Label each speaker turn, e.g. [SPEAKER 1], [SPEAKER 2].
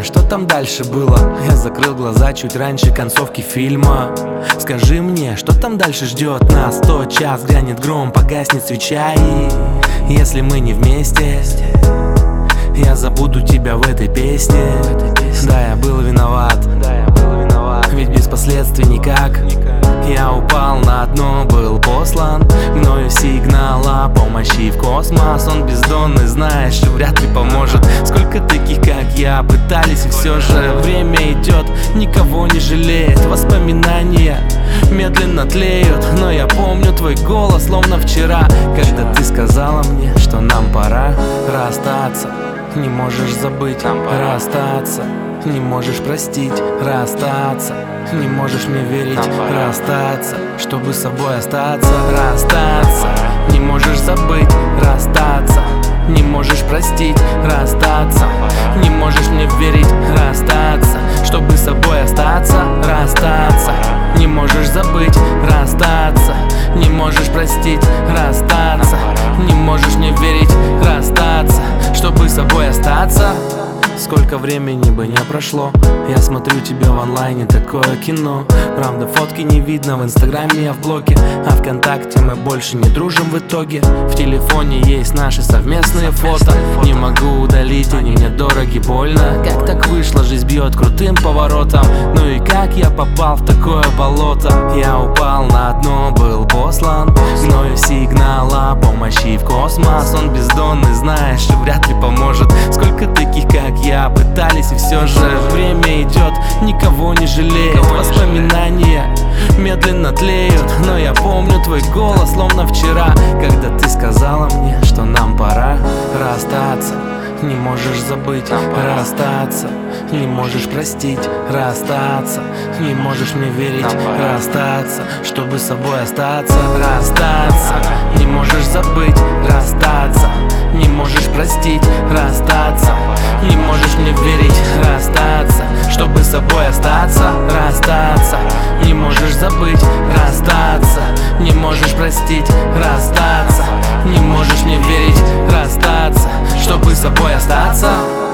[SPEAKER 1] что там дальше было? Я закрыл глаза чуть раньше концовки фильма. Скажи мне, что там дальше ждет нас? Тот час грянет гром, погаснет свеча, и если мы не вместе, я забуду тебя в этой песне. Да, я был виноват, ведь без последствий никак. Я упал на дно, был послан мною сигнал о помощи в космос. Он бездонный, знаешь, и вряд ли поможет. Сколько таких, как я, пытались, и все же время идет, никого не жалеет. Воспоминания медленно тлеют, но я помню твой голос, словно вчера, когда ты сказала мне, что нам пора расстаться. Не можешь забыть, расстаться. Не можешь простить, расстаться. Не можешь мне верить, расстаться, чтобы с собой остаться. Расстаться. Не можешь забыть, расстаться. Не можешь простить, расстаться. Не можешь мне верить, расстаться, чтобы с собой остаться. Расстаться. Не можешь забыть, расстаться. Не можешь простить, расстаться. Не можешь мне верить, расстаться, чтобы с собой остаться. Сколько времени бы не прошло, я смотрю тебя в онлайне, такое кино. Правда, фотки не видно, в инстаграме я в блоке, а ВКонтакте мы больше не дружим в итоге. В телефоне есть наши совместные фото, не могу удалить, они мне дороги, больно. Как так вышло, жизнь бьет крутым поворотом. Ну и как я попал в такое болото? Я упал на дно, был послан мною сигнал о помощи в космос. Он бездонный, знаешь, и вряд ли поможет. Сколько таких, как я, пытались, и все же время идет, никого не жалеет. Воспоминания медленно тлеют, но я помню твой голос, словно вчера, когда ты сказала мне, что нам пора расстаться. Не можешь забыть, расстаться. Не можешь простить, расстаться. Не можешь мне верить, расстаться, чтобы с собой остаться. Расстаться. Не можешь забыть, расстаться. Не можешь простить, расстаться. Не можешь мне верить, расстаться, чтобы с собой остаться. Расстаться. Не можешь забыть, расстаться. Не можешь простить, расстаться. Не можешь мне верить, расстаться, чтобы с собой остаться.